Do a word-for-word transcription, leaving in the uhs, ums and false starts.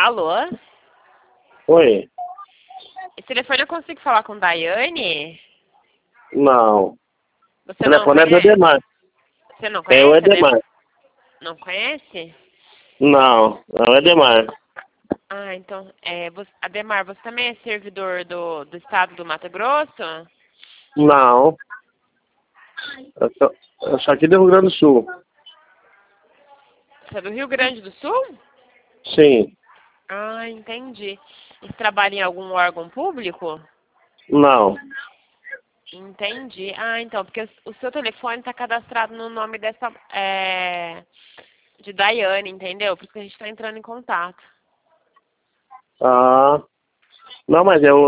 Alô? Oi. Esse telefone eu consigo falar com Daiane? Não. Você O não telefone é do conhece? Edemar. Você não É o conhece? Edemar. Não conhece? Não, é o Edemar. Ah, então, é, você, Ademar, você também é servidor do, do estado do Mato Grosso? Não. Eu sou, eu sou aqui do Rio Grande do Sul. Você é do Rio Grande do Sul? Sim. Ah, entendi. Você trabalha em algum órgão público? Não. Entendi. Ah, então, porque o seu telefone está cadastrado no nome dessa, é, de Daiane, entendeu? Por isso que a gente está entrando em contato. Ah. Não, mas eu,